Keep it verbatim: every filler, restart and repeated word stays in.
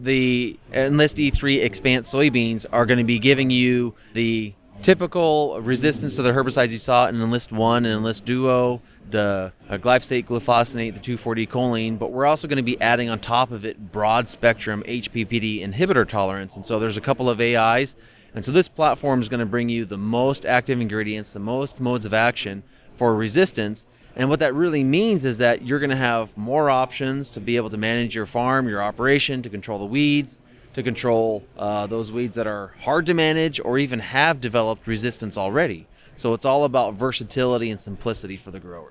The Enlist E three Expanse soybeans are going to be giving you the typical resistance to the herbicides you saw in Enlist one and Enlist Duo, the uh, glyphosate, glufosinate, the two four-D choline, but we're also going to be adding on top of it broad spectrum H P P D inhibitor tolerance. And so there's a couple of A Is. And so this platform is going to bring you the most active ingredients, the most modes of action for resistance. And what that really means is that you're going to have more options to be able to manage your farm, your operation, to control the weeds, to control uh, those weeds that are hard to manage or even have developed resistance already. So it's all about versatility and simplicity for the growers.